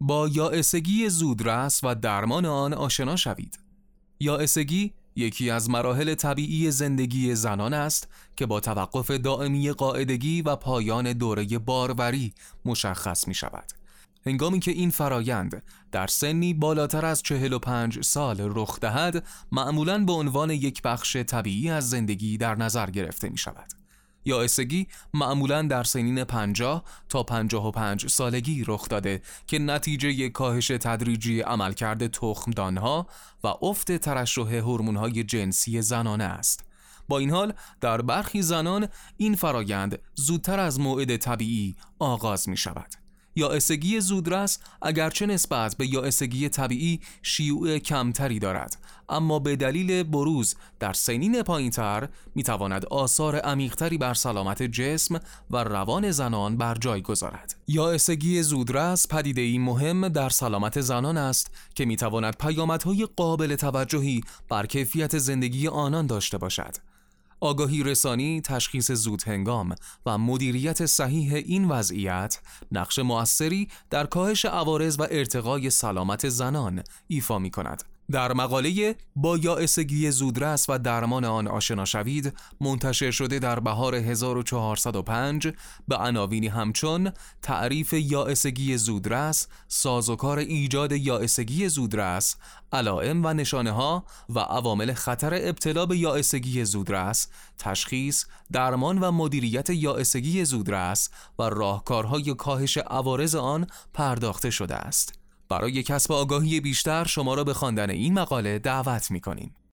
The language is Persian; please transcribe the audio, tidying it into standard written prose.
با یائسگی زودرس و درمان آن آشنا شوید. یائسگی یکی از مراحل طبیعی زندگی زنان است که با توقف دائمی قاعدگی و پایان دوره باروری مشخص می شود. هنگامی که این فرایند در سنی بالاتر از 45 سال رخ دهد، معمولاً به عنوان یک بخش طبیعی از زندگی در نظر گرفته می شود. یائسگی معمولاً در سنین 50 تا 55 سالگی رخ داده که نتیجه کاهش تدریجی عملکرد تخمدانها و افت ترشح هورمون‌های جنسی زنانه است. با این حال در برخی زنان این فرایند زودتر از موعد طبیعی آغاز می شود. یائسگی زودرس اگرچه نسبت به یائسگی طبیعی شیوع کمتری دارد، اما به دلیل بروز در سنین پایین‌تر می‌تواند آثار عمیق‌تری بر سلامت جسم و روان زنان بر جای گذارد. یائسگی زودرس پدیده‌ای مهم در سلامت زنان است که می‌تواند پیامدهای قابل توجهی بر کیفیت زندگی آنان داشته باشد. آگاهی رسانی، تشخیص زودهنگام و مدیریت صحیح این وضعیت نقش مؤثری در کاهش عوارض و ارتقای سلامت زنان ایفا می کند. در مقاله با یائسگی زودرس و درمان آن آشنا شوید، منتشر شده در بهار 1405 به عناوینی همچون تعریف یائسگی زودرس، سازوکار ایجاد یائسگی زودرس، علائم و نشانه‌ها و عوامل خطر ابتلا به یائسگی زودرس، تشخیص، درمان و مدیریت یائسگی زودرس و راهکارهای کاهش عوارض آن پرداخته شده است. برای کسب آگاهی بیشتر شما را به خواندن این مقاله دعوت می‌کنیم.